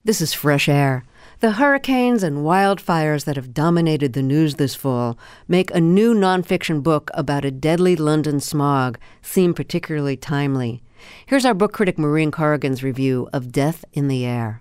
This is Fresh Air. The hurricanes and wildfires that have dominated the news this fall make a new nonfiction book about a deadly London smog seem particularly timely. Here's our book critic Maureen Corrigan's review of Death in the Air.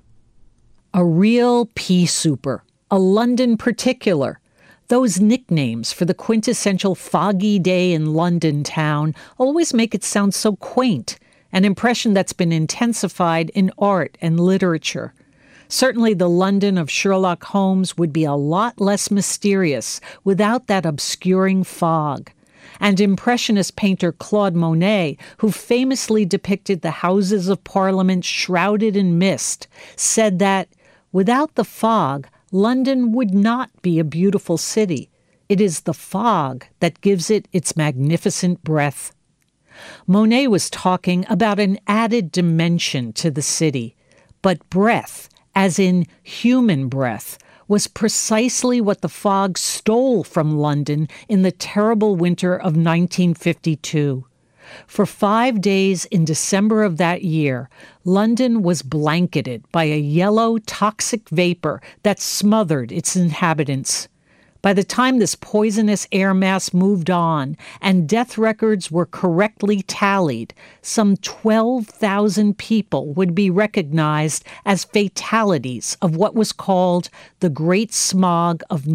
A real pea souper, a London particular. Those nicknames for the quintessential foggy day in London town always make it sound so quaint, an impression that's been intensified in art and literature. Certainly the London of Sherlock Holmes would be a lot less mysterious without that obscuring fog. And Impressionist painter Claude Monet, who famously depicted the Houses of Parliament shrouded in mist, said that, without the fog, London would not be a beautiful city. It is the fog that gives it its magnificent breath. Monet was talking about an added dimension to the city, but breath, as in human breath, was precisely what the fog stole from London in the terrible winter of 1952. For 5 days in December of that year, London was blanketed by a yellow, toxic vapor that smothered its inhabitants. By the time this poisonous air mass moved on and death records were correctly tallied, some 12,000 people would be recognized as fatalities of what was called the Great Smog of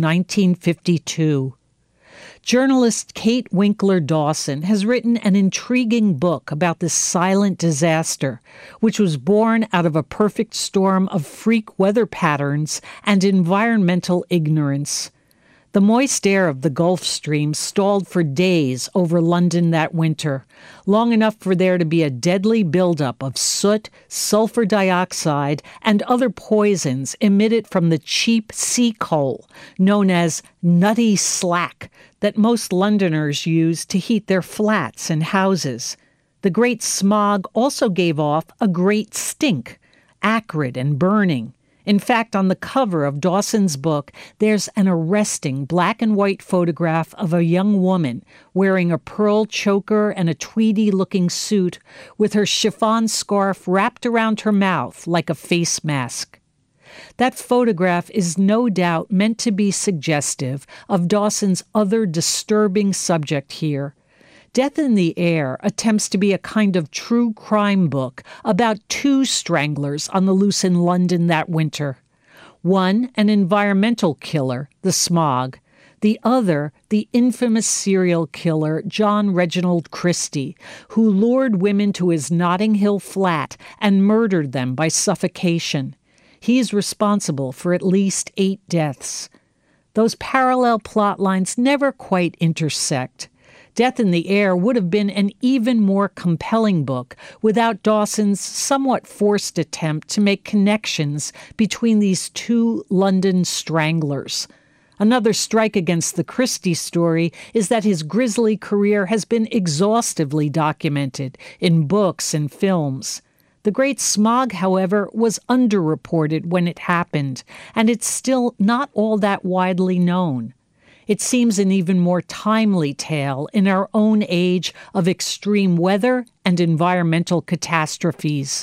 1952. Journalist Kate Winkler Dawson has written an intriguing book about this silent disaster, which was born out of a perfect storm of freak weather patterns and environmental ignorance. The moist air of the Gulf Stream stalled for days over London that winter, long enough for there to be a deadly buildup of soot, sulfur dioxide, and other poisons emitted from the cheap sea coal, known as nutty slack, that most Londoners use to heat their flats and houses. The Great Smog also gave off a great stink, acrid and burning. In fact, on the cover of Dawson's book, there's an arresting black and white photograph of a young woman wearing a pearl choker and a tweedy-looking suit with her chiffon scarf wrapped around her mouth like a face mask. That photograph is no doubt meant to be suggestive of Dawson's other disturbing subject here. Death in the Air attempts to be a kind of true crime book about two stranglers on the loose in London that winter. One, an environmental killer, the smog. The other, the infamous serial killer John Reginald Christie, who lured women to his Notting Hill flat and murdered them by suffocation. He's responsible for at least 8 deaths. Those parallel plot lines never quite intersect. Death in the Air would have been an even more compelling book without Dawson's somewhat forced attempt to make connections between these two London stranglers. Another strike against the Christie story is that his grisly career has been exhaustively documented in books and films. The Great Smog, however, was underreported when it happened, and it's still not all that widely known. It seems an even more timely tale in our own age of extreme weather and environmental catastrophes.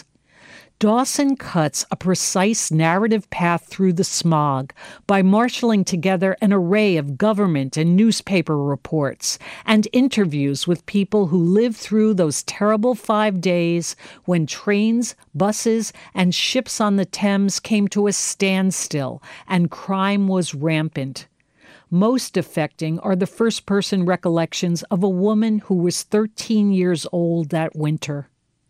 Dawson cuts a precise narrative path through the smog by marshaling together an array of government and newspaper reports and interviews with people who lived through those terrible 5 days when trains, buses, and ships on the Thames came to a standstill and crime was rampant. Most affecting are the first-person recollections of a woman who was 13 years old that winter.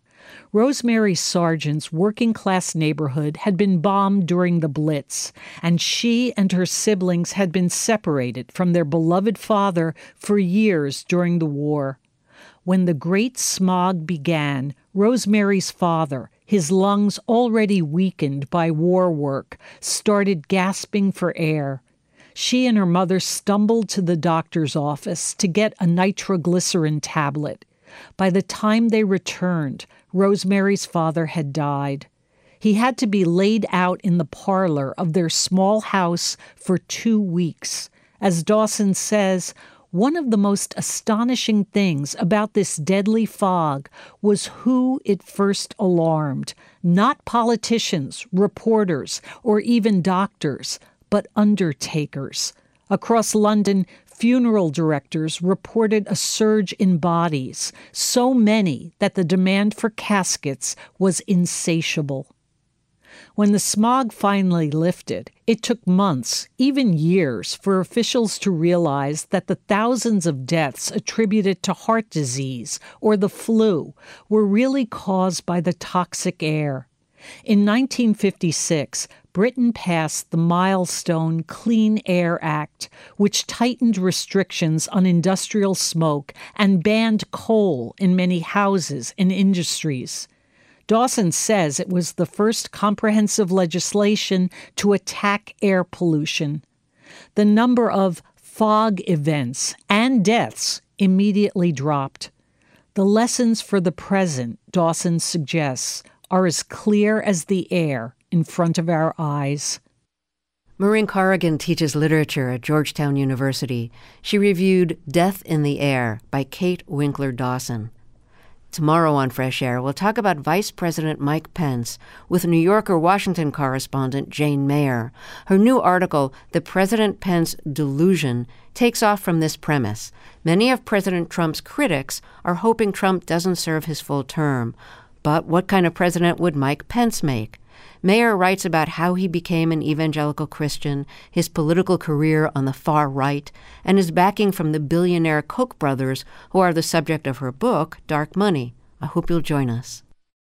Rosemary Sargent's working-class neighborhood had been bombed during the Blitz, and she and her siblings had been separated from their beloved father for years during the war. When the Great Smog began, Rosemary's father, his lungs already weakened by war work, started gasping for air. She and her mother stumbled to the doctor's office to get a nitroglycerin tablet. By the time they returned, Rosemary's father had died. He had to be laid out in the parlor of their small house for 2 weeks. As Dawson says, One of the most astonishing things about this deadly fog was who it first alarmed. Not politicians, reporters, or even doctors, but undertakers. Across London, funeral directors reported a surge in bodies, so many that the demand for caskets was insatiable. When the smog finally lifted, it took months, even years, for officials to realize that the thousands of deaths attributed to heart disease or the flu were really caused by the toxic air. In 1956, Britain passed the milestone Clean Air Act, which tightened restrictions on industrial smoke and banned coal in many houses and industries. Dawson says it was the first comprehensive legislation to attack air pollution. The number of fog events and deaths immediately dropped. The lessons for the present, Dawson suggests, are as clear as the air in front of our eyes. Maureen Corrigan teaches literature at Georgetown University. She reviewed Death in the Air by Kate Winkler Dawson. Tomorrow on Fresh Air, we'll talk about Vice President Mike Pence with New Yorker Washington correspondent Jane Mayer. Her new article, The President Pence Delusion, takes off from this premise. Many of President Trump's critics are hoping Trump doesn't serve his full term. But what kind of president would Mike Pence make? Mayer writes about how he became an evangelical Christian, his political career on the far right, and his backing from the billionaire Koch brothers, who are the subject of her book, Dark Money. I hope you'll join us.